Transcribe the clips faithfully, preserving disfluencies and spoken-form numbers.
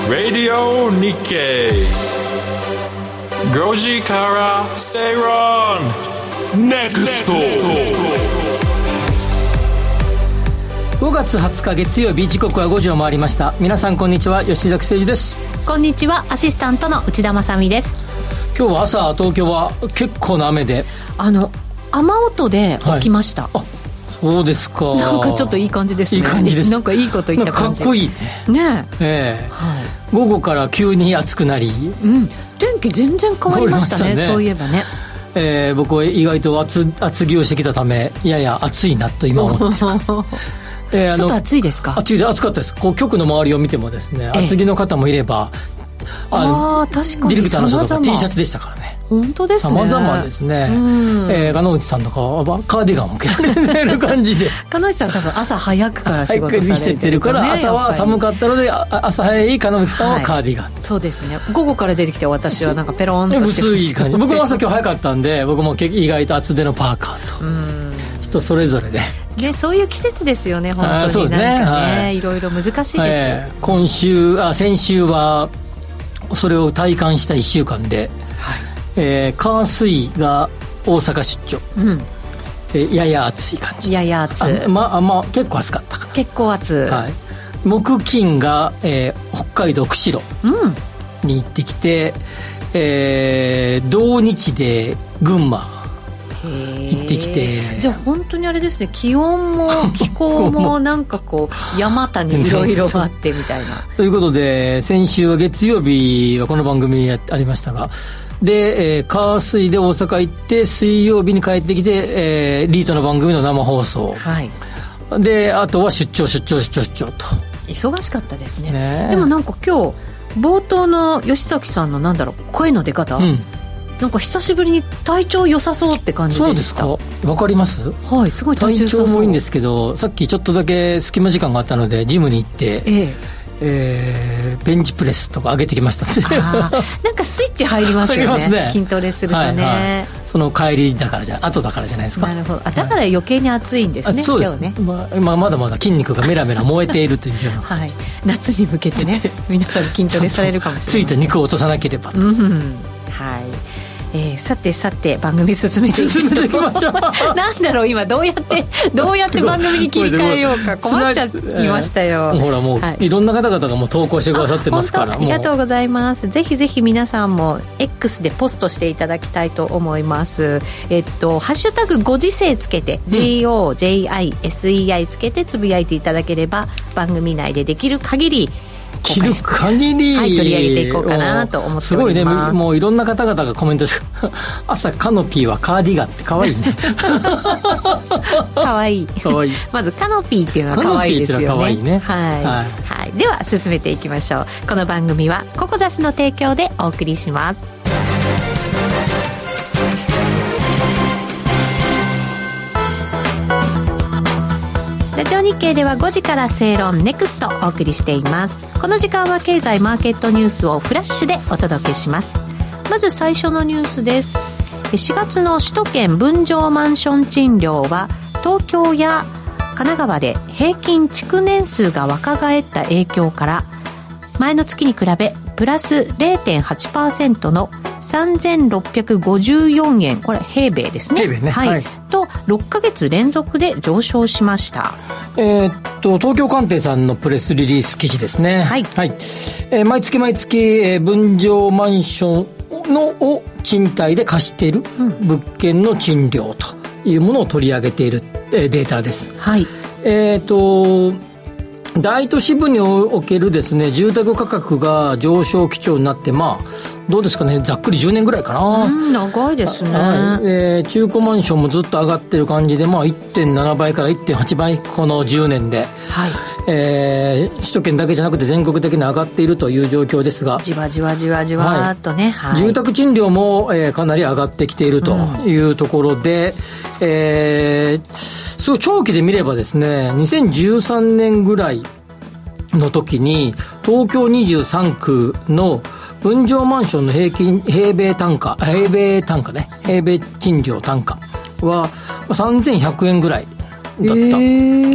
Radio Nikkeiごじから正論 ネクスト。 ごがつはつか月曜日、時刻はごじを回りました。皆さんこんにちは、吉崎誠二です。 こんにちは、アシスタントの内田まさみです。 今日は朝東京は結構な雨で、 あの雨音で起きました、はい、あ、 そうですか。 なんかちょっといい感じですね。 いい感じです。 なんかいいこと言った感じ。 かっこいいね。 ねえ、 えーはい、午後から急に暑くなり、 うん、天気全然変わりました ね, ねそういえばね、 えー、僕は意外と 厚, 厚着をしてきたためやや暑いなと今思ってえー、ちょっと暑いですか？ 暑いで暑かったです。こう局の周りを見てもですね、厚着の方もいれば、 ああ、確かにディレクターの人とか T シャツでしたからね。 本当ですね。 様々ですね。えー、鹿野内さんとかはカーディガンを着られてる感じで鹿野内さん多分朝早くから仕事されてるから、ね、 朝は寒かったので朝早い鹿野内さんはカーディガン、はい、 そうですね。午後から出てきて私はなんかペロンとして薄い感じ。僕も朝今日早かったんで僕も意外と厚手のパーカーと、うん、人それぞれで、 ね、そういう季節ですよね本当に。そうですね、なんかね、はい、いろいろ難しいです、 えー、今週あ先週はそれを体感したいっしゅうかんで、はい、えー、火水が大阪出張、うん、えー、やや暑い感じ。 やや暑い、 あ、まあまあ、結構暑かったかな。 結構暑い、 はい、木金が、えー、北海道釧路に行ってきて、うん、えー、同日で群馬行ってきて。 じゃあ本当にあれですね、気温も気候もなんかこう山谷いろいろあってみたいなということで先週は月曜日はこの番組ありましたが、で、えー、火水で大阪行って水曜日に帰ってきて、えー、リートの番組の生放送、はい、であとは出張出張出張出張と忙しかったです ね, ね。でもなんか今日冒頭の吉崎さんのなんだろう声の出方、うん、なんか久しぶりに体調良さそうって感じでした。 そうですか。わかります？ はい、すごい体調良さそう。 体調もいいんですけど、さっきちょっとだけ隙間時間があったのでジムに行って、えええー、ベンチプレスとか上げてきましたね。あなんかスイッチ入りますよ ね, ね筋トレするとね、はいはい、 その帰りだからじゃ後だからじゃないですか。 なるほど。あ、だから余計に暑いんですね、はい、 そうですね。まあ、まだまだ筋肉がメラメラ燃えているというような、 はい、夏に向けてね皆さん筋トレされるかもしれない。 ついた肉を落とさなければと、うん、 はい。えー、さてさて番組進めていきましょう。なんだろう今どうやってどうやって番組に切り替えようか困っちゃいましたよ、 えー、ほらもう、はい、いろんな方々がもう投稿してくださってますから。 ありがとうございます。ぜひぜひ皆さんも X でポストしていただきたいと思います。えっとハッシュタグご時世つけて、うん、ジーオージェイアイエスイーアイ つけてつぶやいていただければ番組内でできる限り切る限り、 はい、取り上げていこうかなと思っております。 すごいね、もういろんな方々がコメントして朝カノピーはカーディガンって可愛いね。 可愛い可愛い。 まずカノピーっていうのは可愛いですよね。 カノピーっていうのは可愛いね。 はい、はいはい、では進めていきましょう。この番組はココザスの提供でお送りします。ラジオ日経ではごじから正論ネクストお送りしています。この時間は経済マーケットニュースをフラッシュでお届けします。まず最初のニュースです。しがつの首都圏分譲マンション賃料は東京や神奈川で平均築年数が若返った影響から前の月に比べプラス ゼロテンはちパーセント のさんぜんろっぴゃくごじゅうよんえん、これ平米ですね。 平米ね、 はいはい、とろっかげつ連続で上昇しました。 えー、っと東京鑑定さんのプレスリリース記事ですね。はい、はい、えー、毎月毎月、えー、分譲マンションのを賃貸で貸している物件の賃料というものを取り上げている、えー、データです。はい、えー、っと大都市部におけるですね住宅価格が上昇基調になって、まあどうですかね、ざっくりじゅうねんぐらいかな。 うん、長いですね。 はい、えー、中古マンションもずっと上がってる感じで、まあ いってんななばいから いってんはちばいこのじゅうねんで、はい、えー、首都圏だけじゃなくて全国的に上がっているという状況ですが、 じわじわじわじわっとね、 はいはい、住宅賃料も、えー、かなり上がってきているというところで、うん、えー、すごい長期で見ればですねにせんじゅうさんねんぐらいの時に東京にじゅうさんくの分譲マンションの平均平米単価平米単価ね平米賃料単価はさんぜんひゃくえんぐらいだった、えー、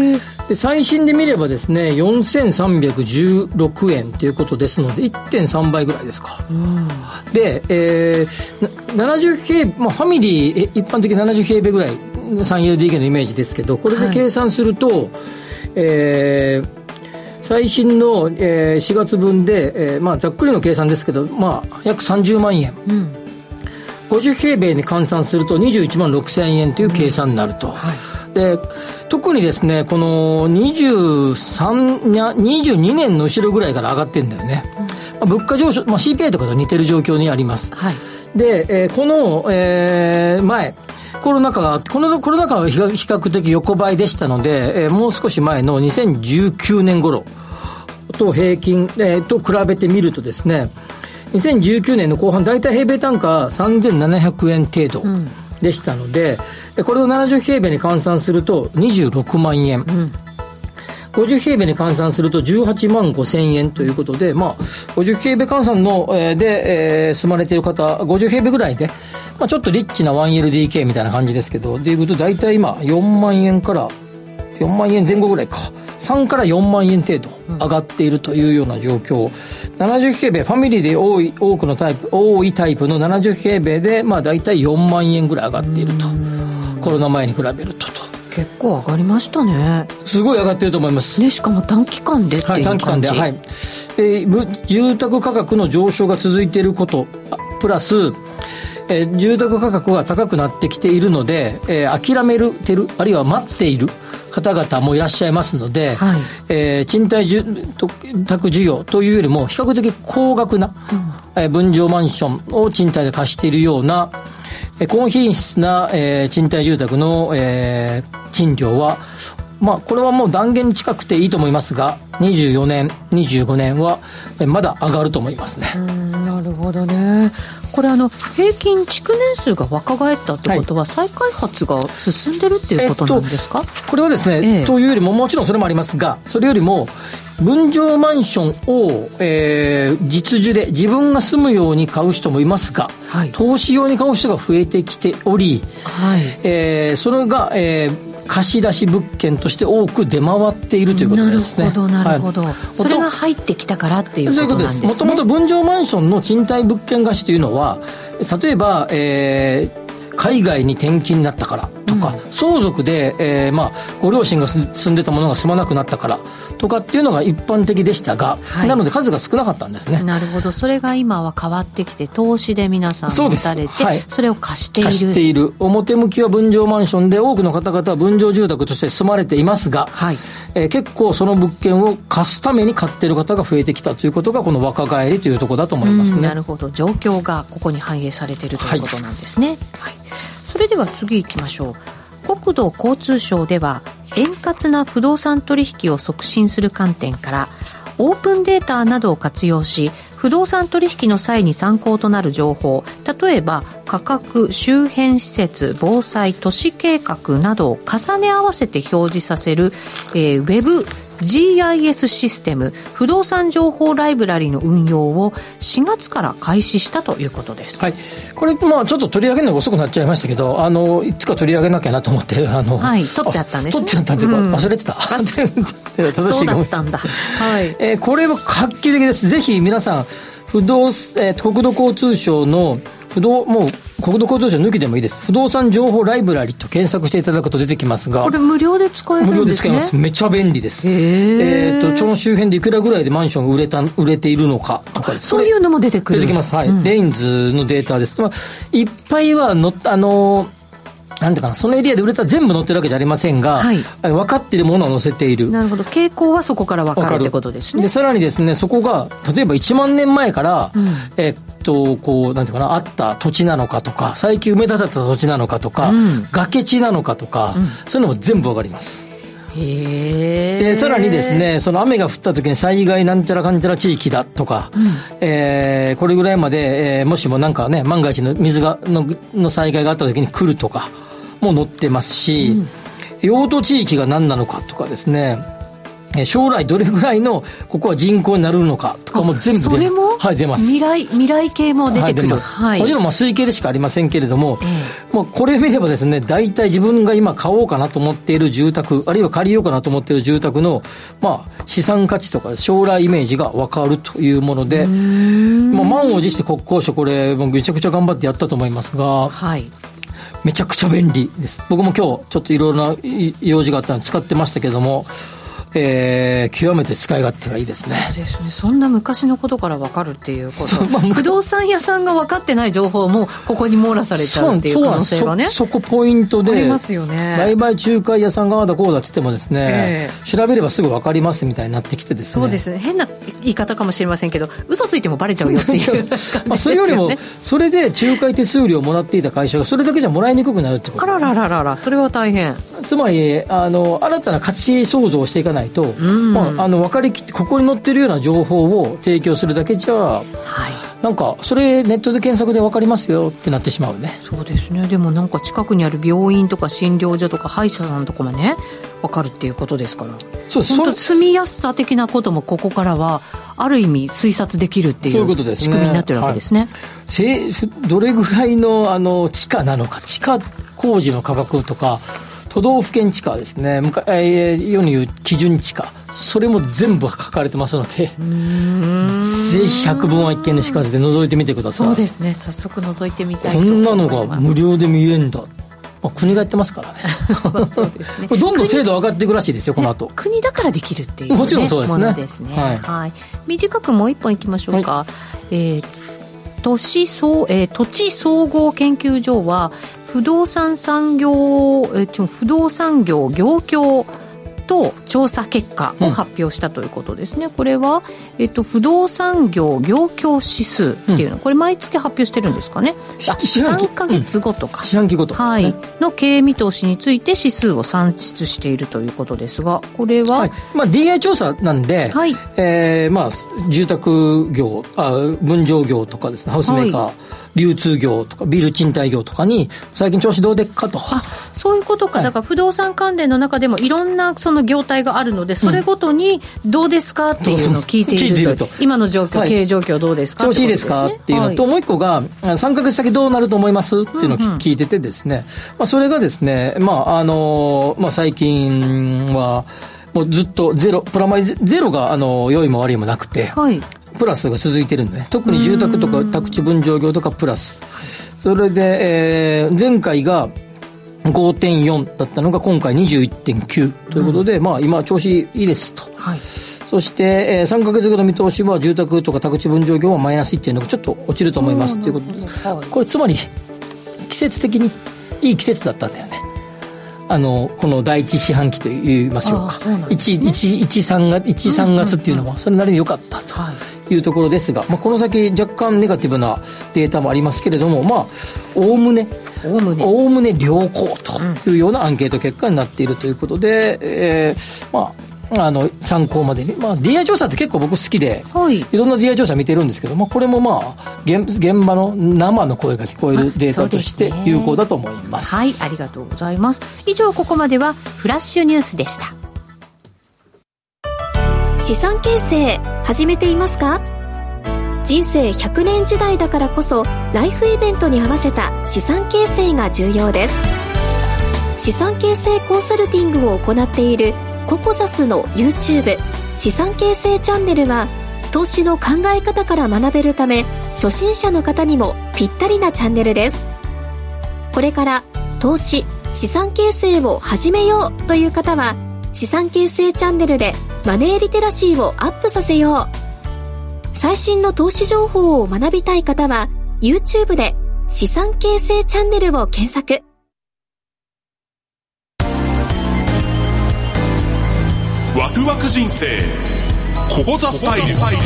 で最新で見ればですねよんせんさんびゃくじゅうろくえんということですので いってんさんばいぐらいですか、うん、で、えー、ななじゅう平、まあ、ファミリー一般的にななじゅう平米ぐらい スリーエルディーケー のイメージですけど、これで計算すると、はい、えー、最新の、えー、しがつ分で、えーまあ、ざっくりの計算ですけど、まあ、約さんじゅうまんえん、うん、ごじゅう平米に換算するとにじゅういちまんろくせんえんという計算になると、うん、はい、で特にですねこのにじゅうさん、にじゅうにねんの後ろぐらいから上がってるんだよね、うん、まあ、物価上昇、まあ、シーピーアイ とかと似てる状況にあります、はい、で、えー、この、えー、前コロナ禍がこのコロナ禍は比較的横ばいでしたので、えー、もう少し前のにせんじゅうきゅうねん頃と平均、えー、と比べてみるとですねにせんじゅうきゅうねんの後半だいたい平米単価さんぜんななひゃくえん程度でしたので、うん、これをななじゅう平米に換算するとにじゅうろくまんえん、うん、ごじゅう平米に換算するとじゅうはちまんごせんえんということで、まあ、ごじゅう平米換算の、えー、で、えー、住まれている方ごじゅう平米ぐらいで、まあ、ちょっとリッチな ワンエルディーケー みたいな感じですけどでいうと大体今よんまんえんからよんまんえんぜん後ぐらいかさんからよんまんえん程度上がっているというような状況、うん、ななじゅう平米ファミリーで多い多くのタイプ多いタイプのななじゅう平米で、まあ、大体よんまんえんぐらい上がっていると、コロナ前に比べるとと結構上がりましたね。 すごい上がっていると思います、 ね、しかも短期間でっていう感じ、 はい、短期間で、はい、で住宅価格の上昇が続いていることプラスえー、住宅価格が高くなってきているので、えー、諦めるてるあるいは待っている方々もいらっしゃいますので、はい、えー、賃貸住宅需要というよりも比較的高額な、うん、えー、分譲マンションを賃貸で貸しているような、えー、高品質な、えー、賃貸住宅の、えー、賃料はまあ、これはもう断言に近くていいと思いますがにじゅうよねんにじゅうごねんはまだ上がると思いますね。 うん、なるほどね。これあの平均築年数が若返ったってことは、はい、再開発が進んでるっていうことなんですか？えっと、これはですね、ええ、というよりももちろんそれもありますがそれよりも分譲マンションを、えー、実需で自分が住むように買う人もいますが、はい、投資用に買う人が増えてきており、はい、えー、それが、えー貸し出し物件として多く出回っているということですね。 なるほどなるほど、はい、それが入ってきたからっていうことなんですね。 もともと分譲マンションの賃貸物件貸しというのは例えば、えー、海外に転勤になったからとか、うん、相続で、えーまあ、ご両親が住んでたものが住まなくなったからとかっていうのが一般的でしたが、はい、なので数が少なかったんですね。 なるほど。それが今は変わってきて投資で皆さん持たれて そ,、はい、それを貸している貸している表向きは分譲マンションで多くの方々は分譲住宅として住まれていますが、はい、えー、結構その物件を貸すために買っている方が増えてきたということがこの若返りというところだと思いますね。 なるほど。状況がここに反映されているということなんですね、はいはい、それでは次行きましょう。国土交通省では円滑な不動産取引を促進する観点からオープンデータなどを活用し不動産取引の際に参考となる情報、例えば価格、周辺施設、防災、都市計画などを重ね合わせて表示させる、えー、ウェブジーアイエス システム不動産情報ライブラリの運用をしがつから開始したということです。 はい、これ、まあ、ちょっと取り上げるのが遅くなっちゃいましたけどあのいつか取り上げなきゃなと思ってあの、 はい、取ってあったんですね。 取ってあったっていうか、うん、忘れてた正しいそうだったんだ、はいえー、これは画期的です。ぜひ皆さん不動、えー、国土交通省の不動もう国土交通省抜きでもいいです。不動産情報ライブラリと検索していただくと出てきますが、 これ無料で使えるんですね。 無料で使えます。めちゃ便利です。えー、とその周辺でいくらぐらいでマンションが売れた売れているのかとか、 そういうのも出てくる。 出てきます。はい、うん、レインズのデータです。まあ、いっぱいはのあのなんていうかな、そのエリアで売れたら全部載ってるわけじゃありませんが、はい、分かっているものは載せている。 なるほど。傾向はそこから分かるってことですね。 でさらにですね、そこが例えばいちまんねんまえから、うん、えっとこうなんていうかな、あった土地なのかとか、最近埋め立てた土地なのかとか、うん、崖地なのかとか、うん、そういうのも全部分かります。 へでさらにですね、その雨が降った時に災害なんちゃらかんちゃら地域だとか、うん、えー、これぐらいまで、えー、もしもなんかね万が一の水が の, の災害があった時に来るとかも載ってますし、うん、用途地域が何なのかとかですね、 将来どれぐらいのここは人口になるのかとかも全部それも、 はい、出ます。 未来未来系も出てくる、 はいはい、もちろんまあ推計でしかありませんけれども、えーまあ、これ見ればですね、大体自分が今買おうかなと思っている住宅、あるいは借りようかなと思っている住宅の、まあ、資産価値とか将来イメージが分かるというもので、まあ、満を持して国交省これめちゃくちゃ頑張ってやったと思いますが、はい、めちゃくちゃ便利です。僕も今日ちょっといろいろな用事があったので使ってましたけれども、えー、極めて使い勝手がいいですね。 そうですね。そんな昔のことから分かるっていうこと、まあ、不動産屋さんが分かってない情報もここに網羅されちゃうっていう可能性がね、 そ, そこポイントでありますよね。 売買仲介屋さんがあだこうだって言ってもですね、えー、調べればすぐ分かりますみたいになってきてですね、 そうですね、変な言い方かもしれませんけど嘘ついてもバレちゃうよっていう感じですよね。 まあ、それよりもそれで仲介手数料をもらっていた会社がそれだけじゃもらいにくくなるってこと。 あららららら、それは大変。 つまりあの新たな価値創造をしていかないと、うんまあ、あの分かりきってここに載ってるような情報を提供するだけじゃ、はい、なんかそれネットで検索で分かりますよってなってしまうね。 そうですね。でもなんか近くにある病院とか診療所とか歯医者さんとかもね分かるっていうことですから、そう本当住みやすさ的なこともここからはある意味推察できるっていう仕組みになってるわけですね。 そういうことですね。はい、どれぐらい の, あの地価なのか、地価工事の価格とか都道府県地価ですね、えー、世に言う基準地価、それも全部書かれてますので、うーんぜひ百聞は一見にしかずで覗いてみてください。 そうですね、早速覗いてみたいとこ思います。 んなのが無料で見えるんだ、まあ、国がやってますからね。 そうですね。 これどんどん精度上がっていくらしいですよ、この後。 国だからできるっていう、ね、 もちろんそうですね。 ものですね。 はいはい、短くもう一本いきましょうか。はい、えー都市総、えー、土地総合研究所は不動産産業、えー、不動産業業況と調査結果を発表したということですね。うん、これは、えー、と不動産業業況指数っていうの、うん、これ毎月発表してるんですかね。さんかげつごとか、 四半期ごとですね、 はい、の経営見通しについて指数を算出しているということですが、これは、はいまあ、ディーアイ 調査なんで、はいえーまあ、住宅業あ分譲業とかですね、ハウスメーカー、はい流通業とかビル賃貸業とかに最近調子どうでっかと。 あ、そういうことか、はい、だから不動産関連の中でもいろんなその業態があるので、それごとにどうですかっていうのを聞いている と,、うん、いると今の状況、はい、経営状況どうですか、 調子いいですかっていうのと、はい、もう一個がさんかげつ先どうなると思いますっていうのを聞いててですね、うんうんまあ、それがですね、まああのまあ、最近はもうずっとゼロプラマイゼロがあの良いも悪いもなくて、はいプラスが続いてるんでね、特に住宅とか宅地分譲業とかプラス、それで、えー、前回が ごてんよん だったのが今回 にじゅういってんきゅう ということで、うん、まあ今調子いいですと、はい、そして、えー、さんかげつごの見通しは住宅とか宅地分譲業はマイナスいってんろく、ちょっと落ちると思いますということで、はい、これつまり季節的にいい季節だったんだよね。あのこの第一四半期と言いましょうか、いちさんがつっていうのはそれなりに良かったと、はいいうところですが、まあ、この先若干ネガティブなデータもありますけれども、まあおおむねおおむね良好というようなアンケート結果になっているということで、えー、まああの参考までに、まあ、ディーアイ 調査って結構僕好きで、はい、いろんな ディーアイ 調査見てるんですけど、まあ、これもまあ 現, 現場の生の声が聞こえるデータとして有効だと思います。 はい、ありがとうございます。以上ここまではフラッシュニュースでした。 資産形成始めていますか？人生ひゃくねん時代だからこそライフイベントに合わせた資産形成が重要です。資産形成コンサルティングを行っているココザスの YouTube 資産形成チャンネルは投資の考え方から学べるため初心者の方にもぴったりなチャンネルです。これから投資資産形成を始めようという方は資産形成チャンネルでマネーリテラシーをアップさせよう。最新の投資情報を学びたい方は YouTube で資産形成チャンネルを検索。 ワクワク人生ココザスタイル。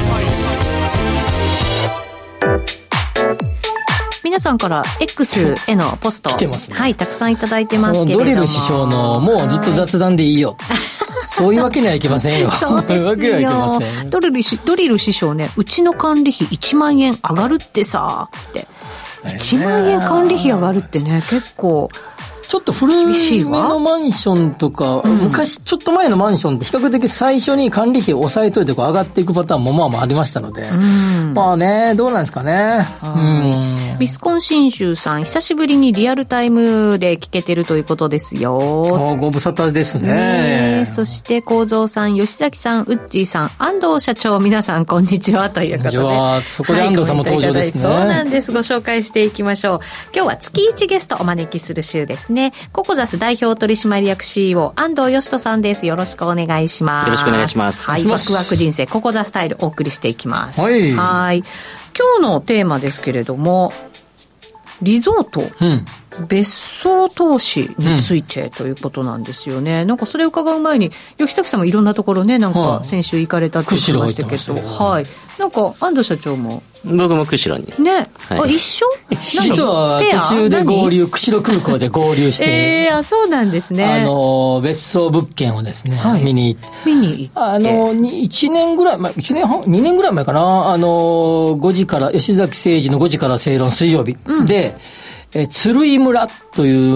皆さんから X へのポスト来てますね。 はい、たくさんいただいてますけれども、 ドリル師匠のもうずっと雑談でいいよそういうわけにはいけませんよ。 そうですよ。ドリル師、ドリル師匠ね、うちの管理費いちまんえん上がるってさって、いちまんえん管理費上がるってね、結構ちちょっと古いめのマンションとか、うん、昔ちょっと前のマンションって比較的最初に管理費を抑えといてこう上がっていくパターンもまあまあありましたので、うん、まあね、どうなんですかね。うん、 ビスコン信州さん、久しぶりにリアルタイムで聞けてるということですよ。 ご無沙汰ですね。 ね、そして幸三さん、吉崎さん、ウッチーさん、安藤社長、皆さんこんにちはということで、 そこで安藤さんも登場ですね。 はい、そうなんです。ご紹介していきましょう。今日は月いちゲストお招きする週ですね。ココザス代表取締役 シーイーオー 安藤義人さんです。よろしくお願いします。 よろしくお願いします。 はい、ワクワク人生ココザスタイルお送りしていきます。 はい。 はい。今日のテーマですけれども、リゾート、うん、別荘投資についてということなんですよね、うん、なんかそれを伺う前に吉崎さんもいろんなところね、なんか先週行かれたって言ってましたけど、はい、なんか安藤社長も僕も釧路にね、 はい、 あ、一緒実は途中で合流、釧路空港で合流してえー、あ、そうなんですね。 あの別荘物件をですね、はい、見に行って見に行ってあのいちねんぐらい前、いちねんはんにねんぐらい前かな、あのごじから吉崎誠二のごじから正論水曜日、うん、でえ鶴居村という、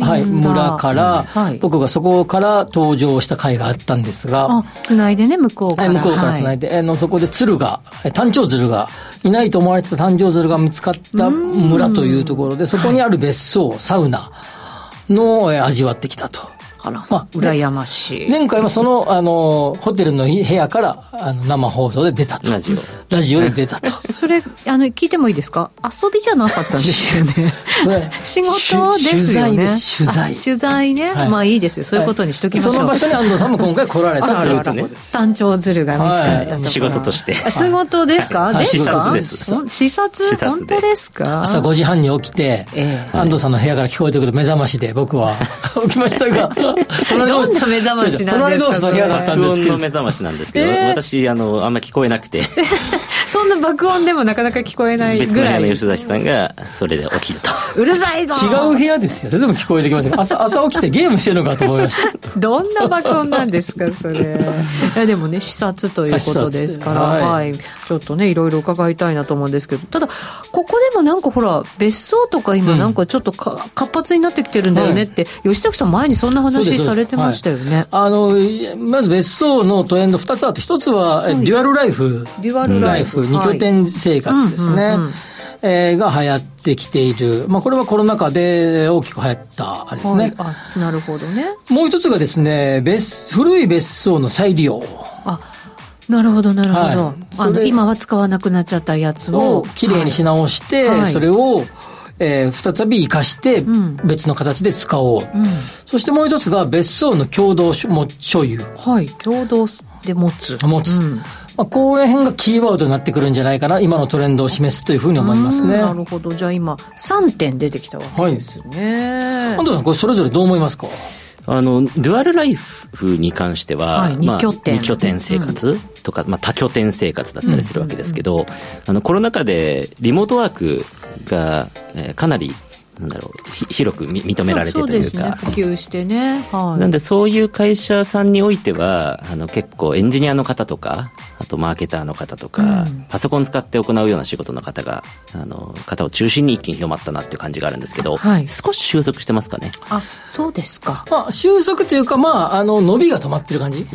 はい、村から、うん、はい、僕がそこから登場した回があったんですが、 あ、つないでね、向こうから、 はい、向こうからつないで、はい、あのそこで鶴が単調鶴がいないと思われてた単調鶴が見つかった村というところで、そこにある別荘、はい、サウナの、え味わってきたと。 あら、まあ、羨ましい。 前回はその、あの、ホテルの部屋から、あの、生放送で出たと。 ラジオ。 ラジオで出たと。 それ、あの、聞いてもいいですか？遊びじゃなかったんですよね。仕事ですよね。取材です、 取材。 取材ね。はい、まあいいですよ。そういうことにしときましょう。 はい、その場所に安藤さんも今回来られたということです。 単調鶴が見つかったと、はい、 仕事として。 仕事ですか？はい、ですか？視察です。視察？本当ですか？ 朝ごじはんに起きて、えー、安藤さんの部屋から聞こえてくる目覚ましで僕は起きましたが、 どんな目覚ましなんですか？ 隣同士の部屋だったんですけど。 爆音の目覚ましなんですけど、えー、私、あの、あんま聞こえなくて。 そんな爆音でもなかなか聞こえないぐらい。 別の部屋の吉崎さんが、それで起きると。 うるさいぞ。 違う部屋ですよ。それでも聞こえてきました朝、朝起きてゲームしてるのかと思いました。 どんな爆音なんですか、それ。いや、でもね、視察ということですから、はい、はい。ちょっとね、いろいろ伺いたいなと思うんですけど、ただ、ここでもなんかほら、別荘とか今なんかちょっとか、うん、活発になってきてるんだよねって、はい、吉崎さん前にそんな話されてましたよね。 あのまず別荘のトレンドふたつあって、ひとつは、はい、デュアルライフ、 デュアルライフ、 に拠点生活ですね、はい、うんうんうん、えー、が流行ってきている、まあ、これはコロナ禍で大きく流行ったあれですね、 はい、あ、なるほどね。 もう一つがですね、別古い別荘の再利用。 あ、なるほどなるほど、はい、あの今は使わなくなっちゃったやつをきれいにし直して、はい、それをえー、再び生かして別の形で使おう、うんうん、そしてもう一つが別荘の共同所有、 はい、共同で持つ持つ、うん、まあ、この辺がキーワードになってくるんじゃないかな、今のトレンドを示すというふうに思いますね。 なるほど。じゃあ今さんてん出てきたわけですね。 安藤さん、これそれぞれどう思いますか？ あのデュアルライフに関しては、はい、 まあ、に拠点、 に拠点生活とか、うん、まあ、多拠点生活だったりするわけですけど、うんうんうん、あのコロナ禍でリモートワークが、えー、かなりなんだろう、広く認められてというか、 そうですね、普及してね、はい、 なんでそういう会社さんにおいてはあの結構エンジニアの方とか、あとマーケターの方とか、うん、パソコン使って行うような仕事の方があの方を中心に一気に広まったなっていう感じがあるんですけど、はい、少し収束してますかね。 あ、そうですか。 まあ、収束というか、まあ、あの伸びが止まってる感じ、 うん、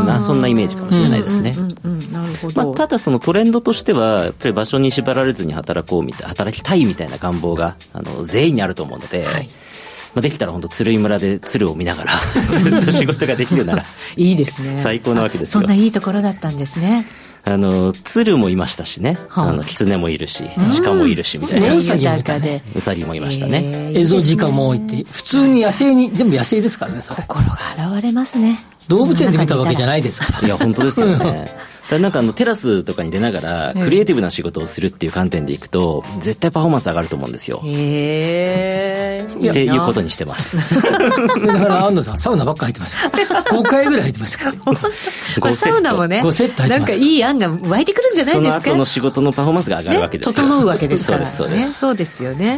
あ、そんなイメージかもしれないですね。 うんうんうんうん、なるほど。 まあ、ただそのトレンドとしてはやっぱり場所に縛られずに働こうみたい、働きたいみたいな願望があの全員にあると思うので、はい、まあ、できたら本当鶴居村で鶴を見ながらずっと仕事ができるならいいですね。 最高なわけですよ。 そんないいところだったんですね。 あの鶴もいましたしね、はあ、あの狐もいるし鹿もいるしみたいな、 うさぎもいたね、 うさぎもいましたね、 えー、エゾジカもいて、普通に野生に全部野生ですからね。それ心が現れますね。 動物園で見たわけじゃないですから。 いや本当ですよね。なんかあのテラスとかに出ながらクリエイティブな仕事をするっていう観点でいくと絶対パフォーマンス上がると思うんですよ。 へー、 っていうことにしてます。 だから安藤さんサウナばっか入ってましたごかいぐらい入ってましたからこれサウナもね、 ごセット入ってます。 なんかいい案が湧いてくるんじゃないですか。 その後の仕事のパフォーマンスが上がるわけですよ、 ね、整うわけですからね。 そうですそうです、 そうですよね。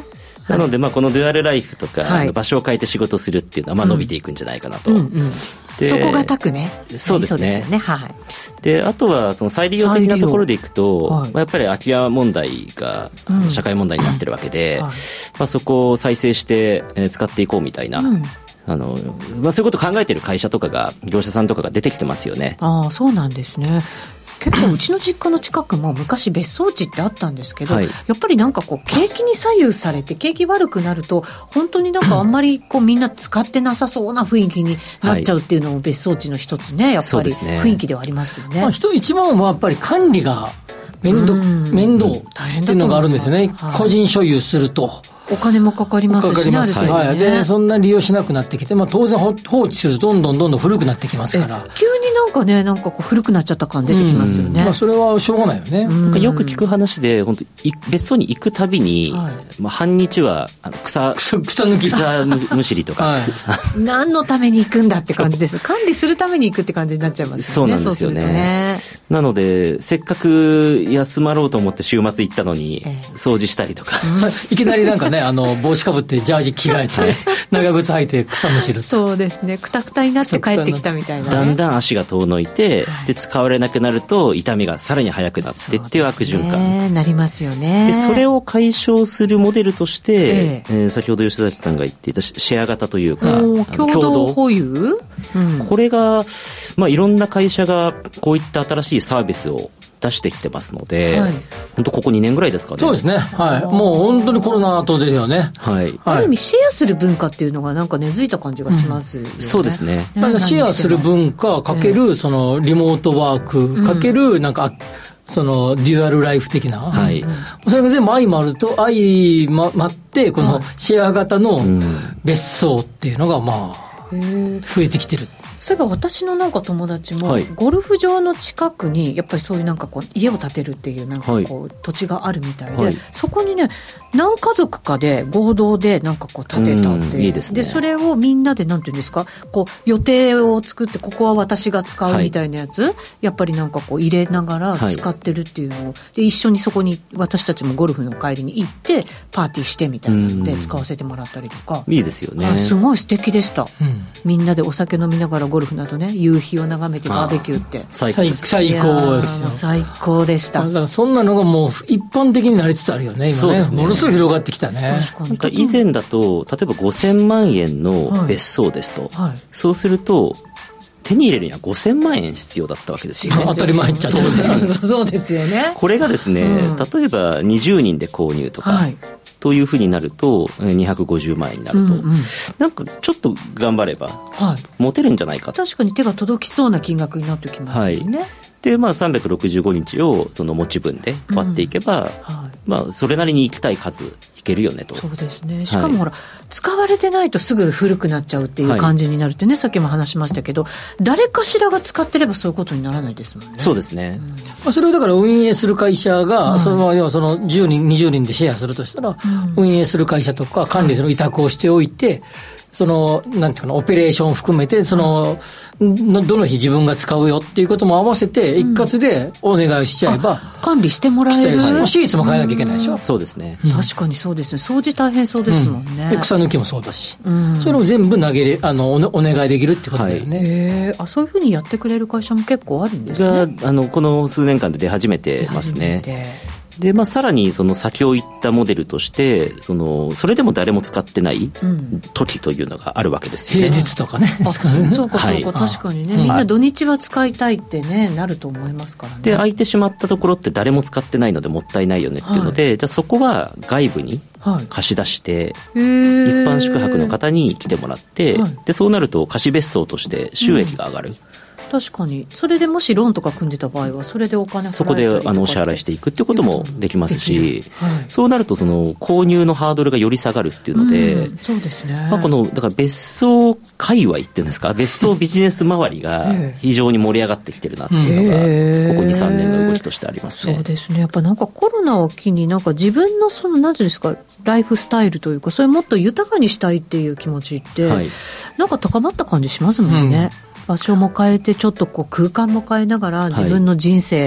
なので、まあ、このデュアルライフとか、 はい、 場所を変えて仕事するっていうのは、まあ、伸びていくんじゃないかなと、うんうんうん、 そこが高くね。 そうですね。そうですよね。 はい。 で、あとは、その再利用的なところでいくと、はい、まあ、やっぱり空き家問題が社会問題になってるわけで、うんはい、まあ、そこを再生して使っていこうみたいな、うん、あの、まあ、そういうことを考えてる会社とかが、業者さんとかが出てきてますよね。 ああ、そうなんですね。結構うちの実家の近くも昔別荘地ってあったんですけど、はい、やっぱりなんかこう景気に左右されて景気悪くなると本当になんかあんまりこうみんな使ってなさそうな雰囲気になっちゃうっていうのも別荘地の一つね、やっぱり雰囲気ではありますよね。 まあ、一番はやっぱり管理が面倒、面倒っていうのがあるんですよね、はい、個人所有するとお金もかかりますしね。かかります、 はい、でそんな利用しなくなってきて、まあ、当然放置するとどんどんどんどん古くなってきますから、 急になんかね、なんかこう古くなっちゃった感出てきますよね。 まあ、それはしょうがないよね。 なんかよく聞く話で、本当別荘に行くたびに、はい、まあ、半日はあの 草, 草, 草抜き草むしりとか、はい、 何のために行くんだって感じです。管理するために行くって感じになっちゃいますよね。 そうなんですよね。 そうするとね。 なのでせっかく休まろうと思って週末行ったのに、えー、掃除したりとか、 いきなりなんかね、あの帽子かぶってジャージ着替えて長靴履いて草むしる。 そうですね。くたくたになって帰ってきたみたいな、ね、 だんだん足が遠のいて、はい、で使われなくなると痛みがさらに早くなってっていう悪循環、 ね、なりますよね。 でそれを解消するモデルとして、えーえー、先ほど吉崎さんが言っていたシェア型というか共同保有、 うん、これが、まあ、いろんな会社がこういった新しいサービスを出してきてますので、はい、本当ここにねんぐらいですかね。 そうですね、はい、もう本当にコロナ後ですよね、 はい、 ある意味シェアする文化っていうのがなんか根付いた感じがしますよね、 うん、そうですね。 だからシェアする文化かけるそのリモートワークかけるなんかそのデュアルライフ的な、はい、それが全部相まると相まってこのシェア型の別荘っていうのがまあ増えてきてる。 そういえば私のなんか友達も、はい、ゴルフ場の近くにやっぱりそういうなんかこう家を建てるっていうなんかこう、はい、土地があるみたいで、はい、そこにね何家族かで合同でなんかこう建てたって、 いいですね。 でそれをみんなでなんていうんですかこう予定を作ってここは私が使うみたいなやつ、はい、やっぱりなんかこう入れながら使ってるっていうのを、はい、で一緒にそこに私たちもゴルフの帰りに行ってパーティーしてみたいなので使わせてもらったりとか、 いいですよね。 すごい素敵でした、うん、みんなでお酒飲みながらゴルフなどね夕日を眺めてバーベキューって最高です最高ですよ。 最高でした。 だからそんなのがもう一般的になりつつあるよね今ね。 そうですね。 ものすごい広がってきたね。 なんか以前だと例えばごせんまんえんの別荘ですと、はいはい、そうすると手に入れるにはごせんまんえん必要だったわけですよね。 当たり前っちゃ当然そうですよね。 これがですね、うん、例えばにじゅうにんで購入とか、はい、というふうになるとにひゃくごじゅうまんえんになると、うんうん、なんかちょっと頑張れば持てるんじゃないかと、 はい、確かに手が届きそうな金額になってきますよね、はい。 でまあ、さんびゃくろくじゅうごにちをその持ち分で割っていけば、うんはいまあ、それなりに行きたい数いけるよねと。 そうですね。しかもほら、はい、使われてないとすぐ古くなっちゃうっていう感じになるってね、はい、さっきも話しましたけど誰かしらが使ってればそういうことにならないですもんね。 そうですね、うんまあ、それをだから運営する会社が、うん、その要はそのじゅうにんにじゅうにんでシェアするとしたら、うん、運営する会社とか管理する委託をしておいて、そのなんていうかなオペレーションを含めてそのどの日自分が使うよっていうことも合わせて一括でお願いしちゃえば、うん、 管理してもらえるし、 はい、シーツも変えなきゃいけないでしょ、うん、 そうですね、 うん、確かにそうですね。掃除大変そうですもんね、 うん、で草抜きもそうだし、うん、それを全部投げれあの お, お願いできるってことだよね、はい、 へあそういうふうにやってくれる会社も結構あるんですね。 があのこの数年間で出始めてますね。でまあ、さらにその先を行ったモデルとしてそのそれでも誰も使ってない時というのがあるわけですよね、 うん、平日とかねあそうかそうか、はい、確かにねみんな土日は使いたいってねなると思いますからね。 で空いてしまったところって誰も使ってないのでもったいないよねっていうので、はい、じゃあそこは外部に貸し出して、はい、一般宿泊の方に来てもらって、はい、でそうなると貸別荘として収益が上がる、うん確かにそれでもしローンとか組んでた場合はそれでお金払えたりそこであのお支払いしていくっていうこともできますし、はい、そうなるとその購入のハードルがより下がるっていうので、 うん、そうですね、 まあ、このだから別荘界隈っていうんですか別荘ビジネス周りが非常に盛り上がってきてるなっていうのがここ にさんねんの動きとしてありますね。 そうですね。やっぱなんかコロナを機になんか自分のその何ていうんですかライフスタイルというかそれもっと豊かにしたいっていう気持ちって、はい、なんか高まった感じしますもんね、うん場所も変えてちょっとこう空間も変えながら自分の人生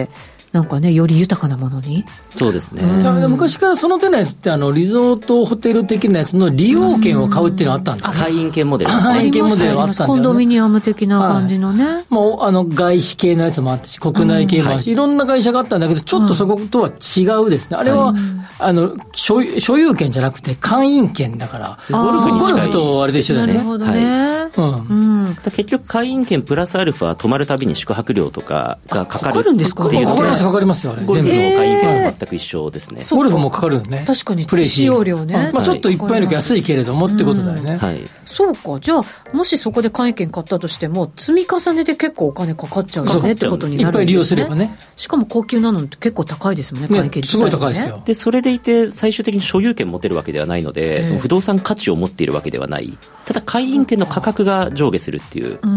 なんかねより豊かなものに。 そうですね、 うん、昔からその手のやつってあのリゾートホテル的なやつの利用券を買うっていうのがあったんだ、 うん、会員権モデルですね。 会員権モデルはあったんだよね。 コンドミニアム的な感じのね、はい、 もうあの外資系のやつもあったし国内系もあるし、うん、いろんな会社があったんだけどちょっとそことは違うですね、うん、あれは、はい、あの 所, 所有権じゃなくて会員権だからゴルフに近い、ゴルフとあれで一緒だね。 なるほどね、はい、 うんうん、結局会員権プラスアルファ泊まるたびに宿泊料とかがかかるっていうので、 かかりますかかりますよあれ。 ゴルフの会員権は全く一緒ですね。 ゴルフもかかるよね。 確かに使用料ね、 まあ、ちょっといっぱいの安いけれどもってことだよね、うん、 はい、 そうか。じゃあもしそこで会員権買ったとしても積み重ねで結構お金かかっちゃうよねってことになるんですね。 いっぱい利用すればね。 しかも高級なのって結構高いですもんね、会員権自体、ね、 すごい高いですよ。 でそれでいて最終的に所有権持てるわけではないので、えー、その不動産価値を持っているわけではない。ただ会員権の価格が上下するっていう、 うん、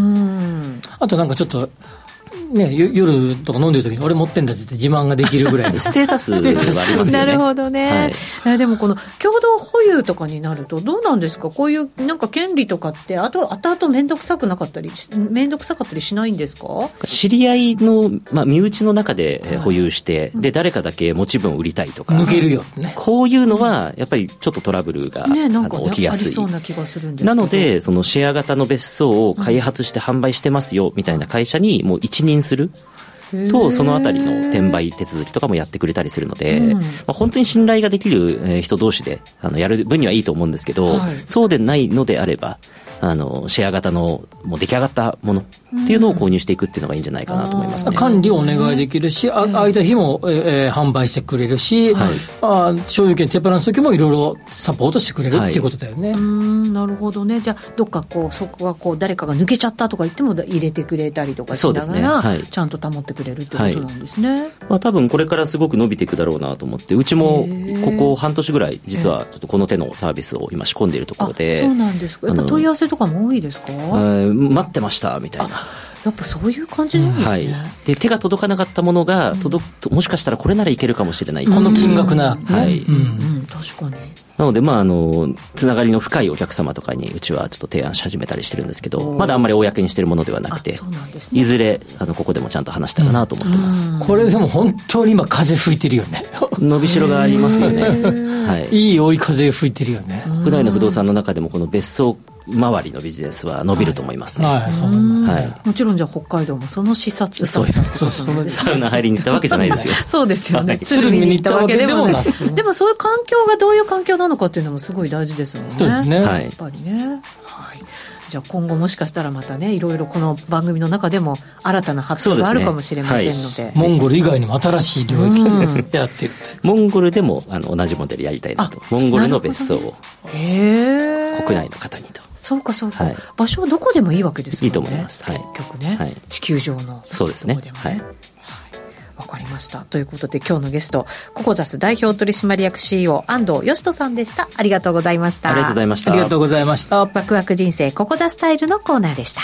あとなんかちょっとね、夜とか飲んでる時に俺持ってんだって自慢ができるぐらいステータスはありますよね。 なるほどね、はい、でもこの共同保有とかになるとどうなんですか。こういうなんか権利とかってあと後々面倒くさくなかったり面倒くさかったりしないんですか。 知り合いの、まあ、身内の中で保有して、はい、で誰かだけ持ち分を売りたいとか抜けるよ、ね、 こういうのはやっぱりちょっとトラブルが、ね、なんかね、起きやすい。 ありそうな気がするんですけど。 なのでそのシェア型の別荘を開発して販売してますよみたいな会社にもう一任するとそのあたりの転売手続きとかもやってくれたりするので、うん、まあ、本当に信頼ができる人同士であのやる分にはいいと思うんですけど、はい、そうでないのであればあのシェア型のもう出来上がったものっていうのを購入していくっていうのがいいんじゃないかなと思いますね、 うん、管理をお願いできるし、あ空いた日も、えー、販売してくれるし、はい、あ所有権手放す時もいろいろサポートしてくれるっていうことだよね、 はい、うーん、なるほどね。じゃあどっかこうそこがこう誰かが抜けちゃったとか言っても入れてくれたりとかしながら、ね、はい、ちゃんと保ってくれるってことなんですね、はい、 まあ、多分これからすごく伸びていくだろうなと思って、うちもここ半年ぐらい実はちょっとこの手のサービスを今仕込んでいるところで。 そうなんですか。やっぱ問い合わせとかも多いですか。 待ってましたみたいな。 やっぱそういう感じなんですね、はい、 で手が届かなかったものが届く、もしかしたらこれならいけるかもしれない、 この金額な、 はい、 うんうん、確かに。 なので、まあ、あのつながりの深いお客様とかにうちはちょっと提案し始めたりしてるんですけど、まだあんまり公にしてるものではなくて、そうなんですね、いずれあのここでもちゃんと話したらなと思ってます、 うん、これでも本当に今風吹いてるよね伸びしろがありますよね、はい、 いい追い風吹いてるよね。 国内の不動産の中でもこの別荘周りのビジネスは伸びると思いますね、 はいはい、そう思います、 はい、もちろんじゃあ北海道もその視察されたってことですサウナ入りに行ったわけじゃないですよそうですよね、 はい、鶴見に行ったわけでもないでもそういう環境がどういう環境なのかっていうのもすごい大事ですもんね。 そうですね、 やっぱりね、はい、じゃあ今後もしかしたらまたねいろいろこの番組の中でも新たな発表があるかもしれませんので、 はい、モンゴル以外にも新しい領域でやってるモンゴルでもあの同じモデルやりたいなと。モンゴルの別荘を国内の方にと。 そうかそうか、はい、場所はどこでもいいわけですかね。 いいと思います、はい、 結局ね、はい、地球上のそうですね、はい、 わかりました。ということで今日のゲストココザス代表取締役 シーイーオー 安藤義人さんでした。ありがとうございました。 ありがとうございました。 ありがとうございました。 ワクワク人生ココザスタイルのコーナーでした。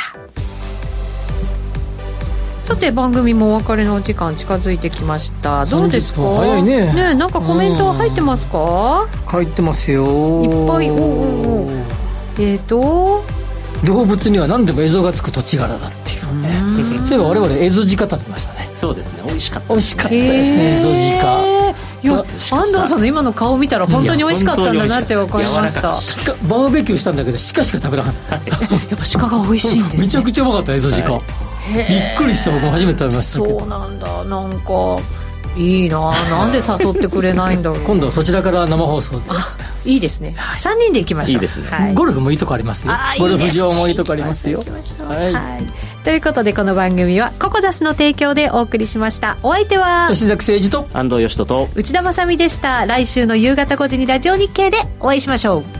さて番組もお別れのお時間近づいてきました。どうですか。 早いね。 ね、なんかコメントは入ってますか。 入ってますよ。 いっぱい。おおお。えっと動物には何でもエゾがつく土地柄だっていうね。そういえば我々エゾジカ食べましたね。 そうですね、美味しかった、 美味しかったですね、エゾジカ。 いや、安藤さんの今の顔見たら本当に美味しかったんだなって分かりました。 バーベキューしたんだけど鹿しか食べなかった。やっぱ鹿が美味しいんですね。 めちゃくちゃうまかったエゾジカ、はい、びっくりした。僕も初めて食べましたけど。 そうなんだ。なんかいいな。なんで誘ってくれないんだろう。 今度はそちらから生放送で。 あ、いいですね、はい、さんにんで行きましょう。 いいですね、 はい、 ゴルフもいいとこありますよ。ゴルフ場もいいとこありますよ。 はい、はい、ということでこの番組はココザスの提供でお送りしました。お相手は吉崎誠二と安藤義人と内田まさみでした。来週の夕方ごじにラジオ日経でお会いしましょう。